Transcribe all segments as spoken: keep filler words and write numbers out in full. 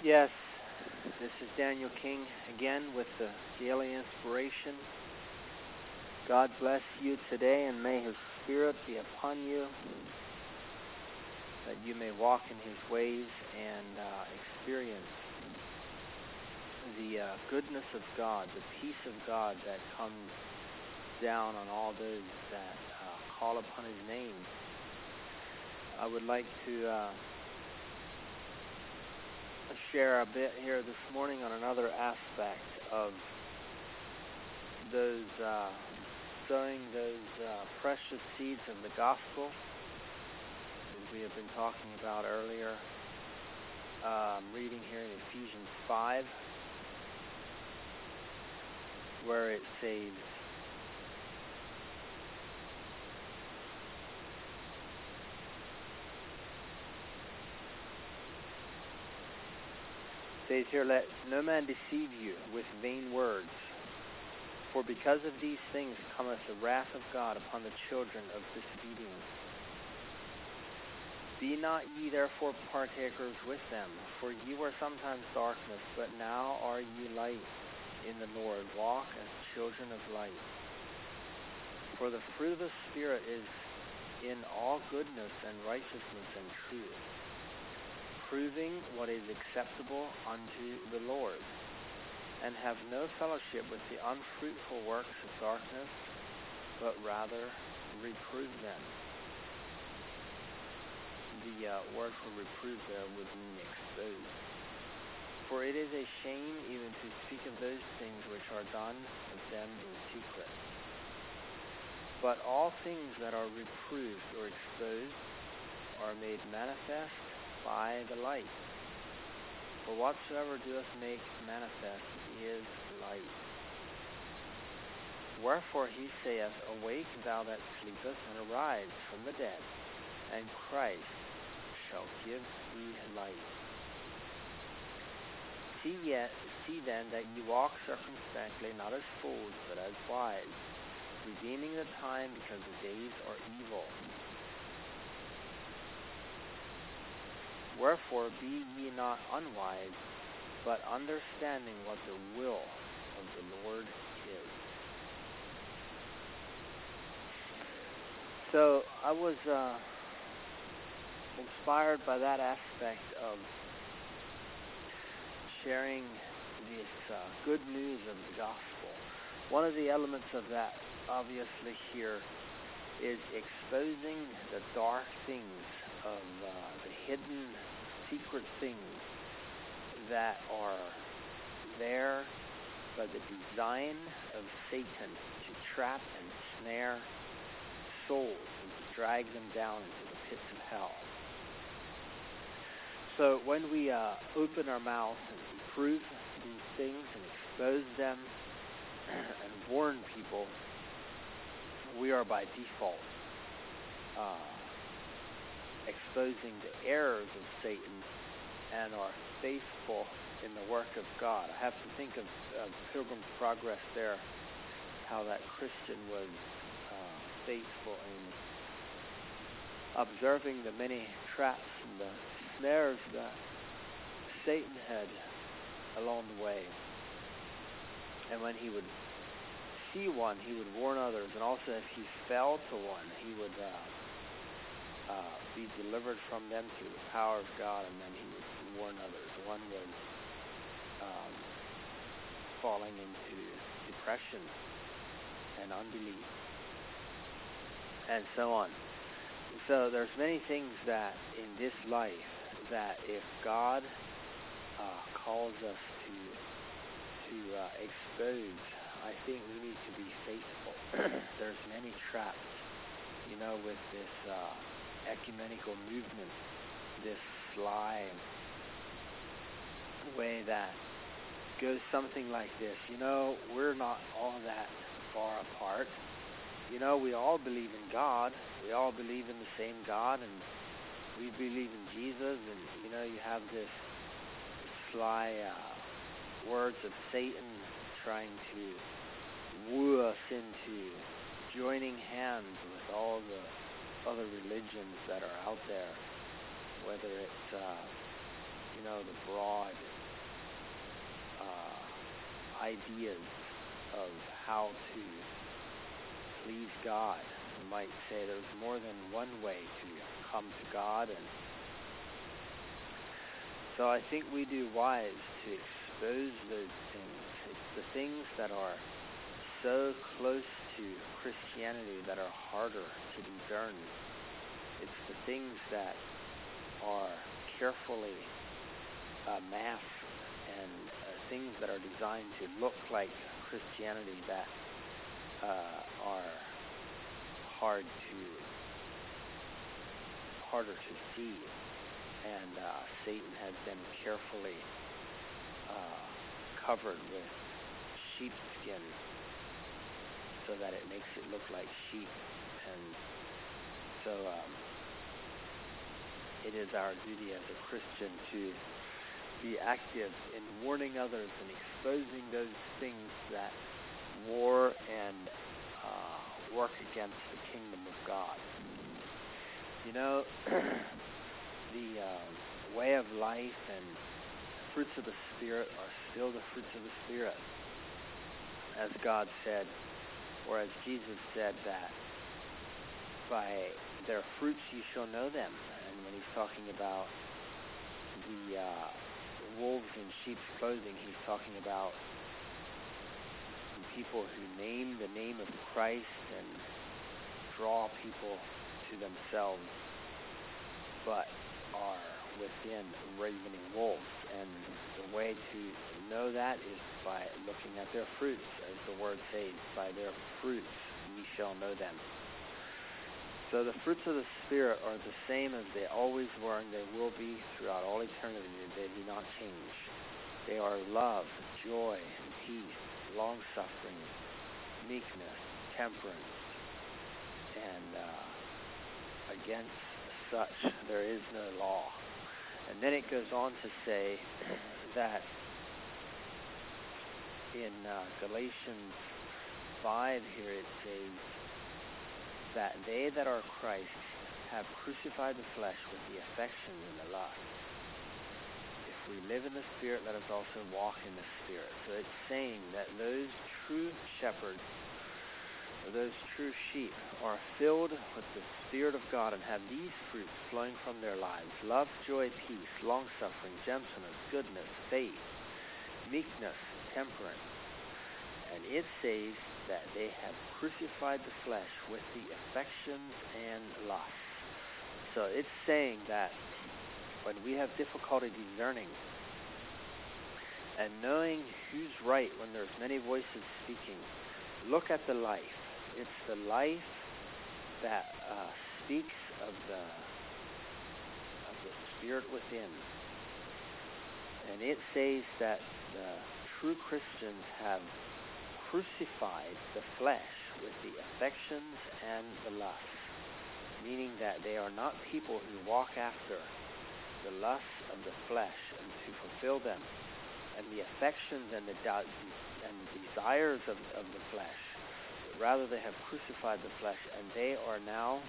Yes, this is Daniel King again with the Daily Inspiration. God bless you today, and may His Spirit be upon you, that you may walk in His ways and uh, experience the uh, goodness of God, the peace of God that comes down on all those that uh, call upon His name. I would like to uh, share a bit here this morning on another aspect of those uh, sowing those uh, precious seeds of the gospel, as we have been talking about earlier. Um, reading here in Ephesians five, where it says, says here, "Let no man deceive you with vain words. For because of these things cometh the wrath of God upon the children of disobedience. Be not ye therefore partakers with them, for ye were sometimes darkness, but now are ye light in the Lord. Walk as children of light. For the fruit of the Spirit is in all goodness and righteousness and truth, proving what is acceptable unto the Lord. And have no fellowship with the unfruitful works of darkness, but rather reprove them." The uh, word for reprove there would mean expose. "For it is a shame even to speak of those things which are done of them in secret. But all things that are reproved or exposed are made manifest by the light. For whatsoever doeth make manifest is light. Wherefore he saith, Awake, thou that sleepest, and arise from the dead, and Christ shall give thee light. See yet, see then that ye walk circumspectly, not as fools, but as wise, redeeming the time, because the days are evil. Wherefore be ye not unwise, but understanding what the will of the Lord is." So I was uh, inspired by that aspect of sharing this uh, good news of the gospel. One of the elements of that, obviously, here is exposing the dark things of uh, the hidden, secret things that are there by the design of Satan to trap and snare souls and to drag them down into the pits of hell. So when we uh, open our mouth and reprove these things and expose them and warn people, we are by default uh, exposing the errors of Satan and are faithful in the work of God. I have to think of uh, Pilgrim's Progress there, how that Christian was uh, faithful in observing the many traps and the snares that Satan had along the way. And when he would see one, he would warn others. And also if he fell to one, he would uh, uh, be delivered from them through the power of God, and then he would warn others. One was um, falling into depression and unbelief, and so on. So there's many things that in this life that if God uh, calls us to to uh, expose, I think we need to be faithful. There's many traps, you know, with this uh, ecumenical movement, this sly way that goes something like this. You know, we're not all that far apart. You know, we all believe in God. We all believe in the same God, and we believe in Jesus. And, you know, you have this sly uh, words of Satan trying to woo us into joining hands with all the other religions that are out there, whether it's uh, you know, the broad uh, ideas of how to please God. You might say there's more than one way to come to God, and so I think we do wise to expose those things. It's the things that are so close to Christianity that are harder to discern. It's the things that are carefully uh, masked and uh, things that are designed to look like Christianity that uh, are hard to harder to see, and uh, Satan has been carefully uh, covered with sheepskin so that it makes it look like sheep. And so um, it is our duty as a Christian to be active in warning others and exposing those things that war and uh, work against the kingdom of God. You know, the uh, way of life and fruits of the Spirit are still the fruits of the Spirit. As God said, or as Jesus said, that by their fruits you shall know them. And when he's talking about the uh, wolves in sheep's clothing, he's talking about people who name the name of Christ and draw people to themselves, but are within ravening wolves. And the way to know that is by looking at their fruits. As the word says, by their fruits ye shall know them. So the fruits of the Spirit are the same as they always were, and they will be throughout all eternity. They do not change. They are love, joy, peace, long-suffering, meekness, temperance, and uh, against such there is no law. And then it goes on to say that in uh, Galatians five here it says that they that are Christ have crucified the flesh with the affections and the lust. If we live in the Spirit, let us also walk in the Spirit. So it's saying that those true shepherds, or those true sheep, are filled with the Spirit of God and have these fruits flowing from their lives: love, joy, peace, long-suffering, gentleness, goodness, faith, meekness, temperance. And it says that they have crucified the flesh with the affections and lusts. So it's saying that when we have difficulty discerning and knowing who's right when there's many voices speaking, look at the life. It's the life that uh, speaks of the of the Spirit within. And it says that the true Christians have crucified the flesh with the affections and the lusts, meaning that they are not people who walk after the lusts of the flesh and to fulfill them, and the affections and the de- and the desires of, of the flesh. But rather they have crucified the flesh, and they are now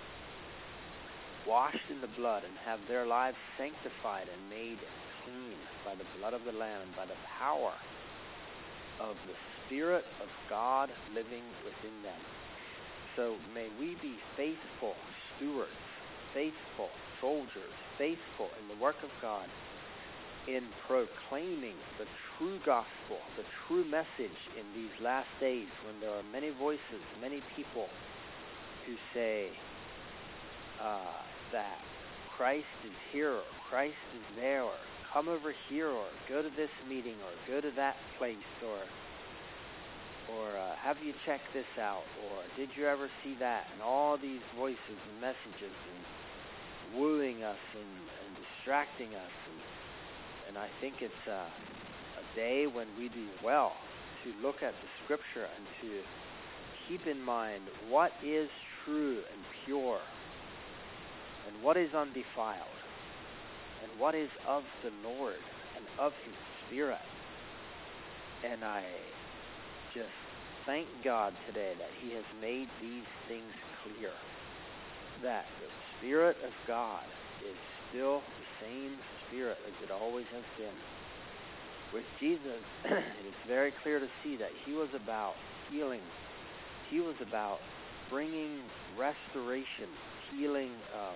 washed in the blood and have their lives sanctified and made clean by the blood of the Lamb and by the power of the Spirit of God living within them. So may we be faithful stewards, faithful soldiers, faithful in the work of God, in proclaiming the true gospel, the true message in these last days when there are many voices, many people who say uh, that Christ is here, or Christ is there, or come over here, or go to this meeting, or go to that place, or or uh, have you checked this out, or did you ever see that? And all these voices and messages and wooing us and, and distracting us. And, and I think it's uh, a day when we do well to look at the Scripture and to keep in mind what is true and pure, and what is undefiled, and what is of the Lord and of His Spirit. And I just thank God today that He has made these things clear, that the Spirit of God is still the same Spirit as it always has been. With Jesus, it is very clear to see that he was about healing. He was about bringing restoration, healing, um,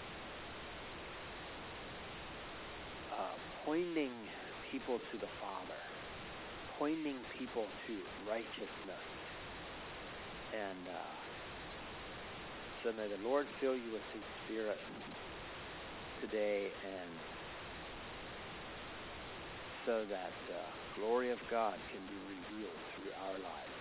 uh, pointing people to the Father, pointing people to righteousness. And uh, so may the Lord fill you with his Spirit today, and so that the uh, glory of God can be revealed through our lives.